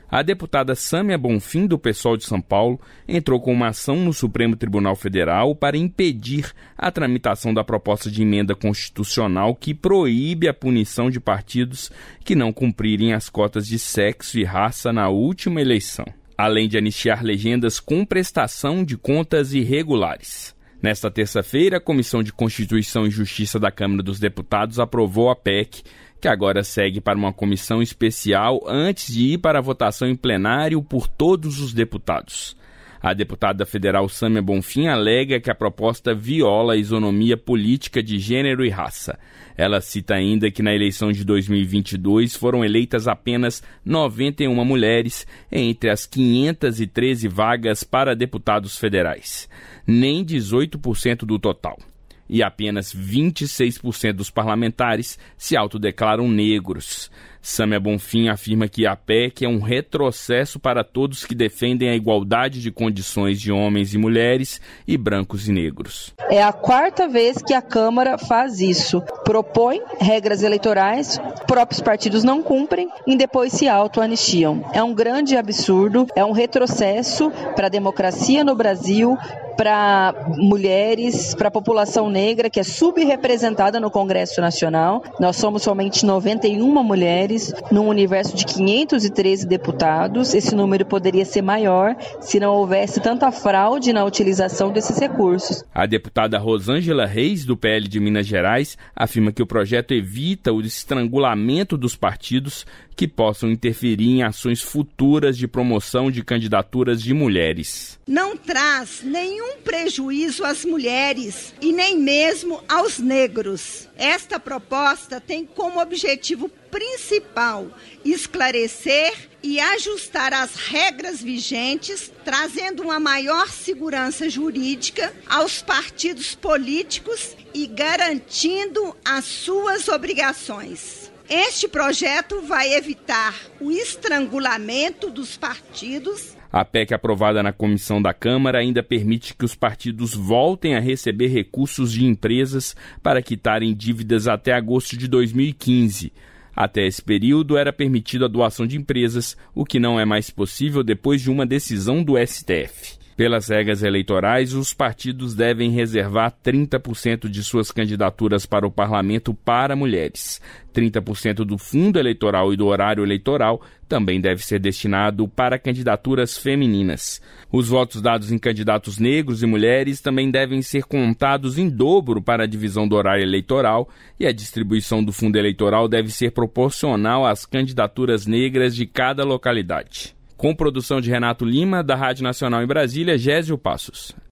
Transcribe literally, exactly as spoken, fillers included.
A deputada Sâmia Bonfim, do PSOL de São Paulo, entrou com uma ação no Supremo Tribunal Federal para impedir a tramitação da proposta de emenda constitucional que proíbe a punição de partidos que não cumprirem as cotas de sexo e raça na última eleição, além de anistiar legendas com prestação de contas irregulares. Nesta terça-feira, a Comissão de Constituição e Justiça da Câmara dos Deputados aprovou a P E C, que agora segue para uma comissão especial antes de ir para a votação em plenário por todos os deputados. A deputada federal Sâmia Bonfim alega que a proposta viola a isonomia política de gênero e raça. Ela cita ainda que na eleição de dois mil e vinte e dois foram eleitas apenas noventa e uma mulheres entre as quinhentas e treze vagas para deputados federais, nem dezoito por cento do total. E apenas vinte e seis por cento dos parlamentares se autodeclaram negros. Sâmia Bonfim afirma que a P E C é um retrocesso para todos que defendem a igualdade de condições de homens e mulheres e brancos e negros. É a quarta vez que a Câmara faz isso. Propõe regras eleitorais, próprios partidos não cumprem e depois se auto-anistiam. É um grande absurdo, é um retrocesso para a democracia no Brasil, para mulheres, para a população negra, que é subrepresentada no Congresso Nacional. Nós somos somente noventa e uma mulheres, num universo de quinhentos e treze deputados. Esse número poderia ser maior se não houvesse tanta fraude na utilização desses recursos. A deputada Rosângela Reis, do P L de Minas Gerais, afirma que o projeto evita o estrangulamento dos partidos que possam interferir em ações futuras de promoção de candidaturas de mulheres. Não traz nenhum prejuízo às mulheres e nem mesmo aos negros. Esta proposta tem como objetivo principal esclarecer e ajustar as regras vigentes, trazendo uma maior segurança jurídica aos partidos políticos e garantindo as suas obrigações. Este projeto vai evitar o estrangulamento dos partidos. A P E C aprovada na comissão da Câmara ainda permite que os partidos voltem a receber recursos de empresas para quitarem dívidas até agosto de dois mil e quinze. Até esse período era permitida a doação de empresas, o que não é mais possível depois de uma decisão do S T F. Pelas regras eleitorais, os partidos devem reservar trinta por cento de suas candidaturas para o parlamento para mulheres. trinta por cento do fundo eleitoral e do horário eleitoral também deve ser destinado para candidaturas femininas. Os votos dados em candidatos negros e mulheres também devem ser contados em dobro para a divisão do horário eleitoral e a distribuição do fundo eleitoral deve ser proporcional às candidaturas negras de cada localidade. Com produção de Renato Lima, da Rádio Nacional em Brasília, Gésio Passos.